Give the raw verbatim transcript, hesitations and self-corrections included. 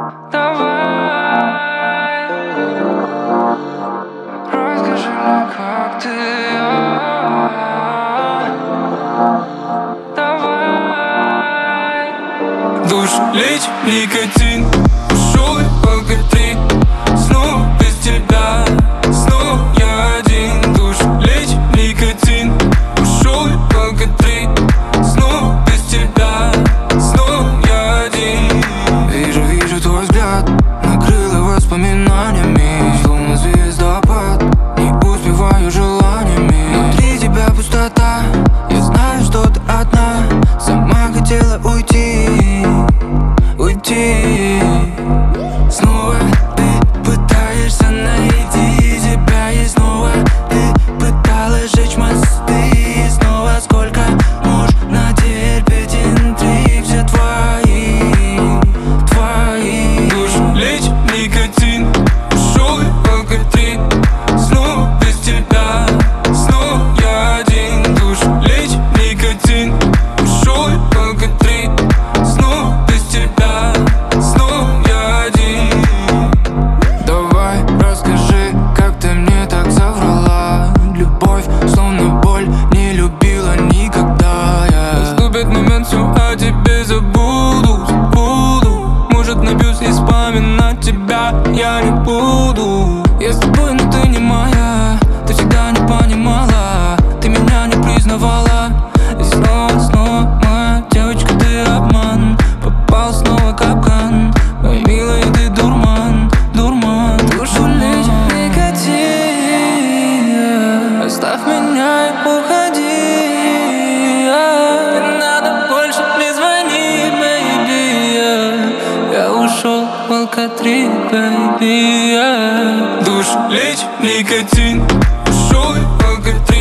Давай, расскажи мне, как ты, давай. Душ, лечь, никотин, ушел и алкоголь. Снова без тебя, снова я один. Душ, лечь, никотин, ушел и алкоголь. Снова без тебя, снова я один. Вижу, вижу твой взгляд, накрыло воспоминаниями, словно звездопад. Не успеваю желаниями, внутри тебя пустота. Я знаю, что ты одна, сама хотела уйти, уйти. Снова ты пытаешься найти себя, и снова ты пыталась сжечь мосты. И снова сколько можно терпеть интриг, все твои, твои. Душ, лечь, никотин, ушел и алкоголь. Снова без тебя, снова я один. Душ, лечь, никотин, ушел и алкоголь. Снова без тебя, снова я один. Давай, расскажи, как ты мне так соврала. Любовь, словно боль, не любила никогда я. Наступит момент, все о тебе забуду, забуду. Может, напьюсь и вспоминать тебя я не буду. Я с тобой, но ты не моя. Ты всегда не понимала, ты меня не признавала. И снова, снова, моя девочка, ты обман. Попал снова в капкан, моя милая, ты дурман, дурман. Душу лечь, никотин, оставь меня и уходи. Не надо больше, не звони, baby. Я ушел в алкоголь, baby. Душ, лечь, никотин, ушел и алкоголь.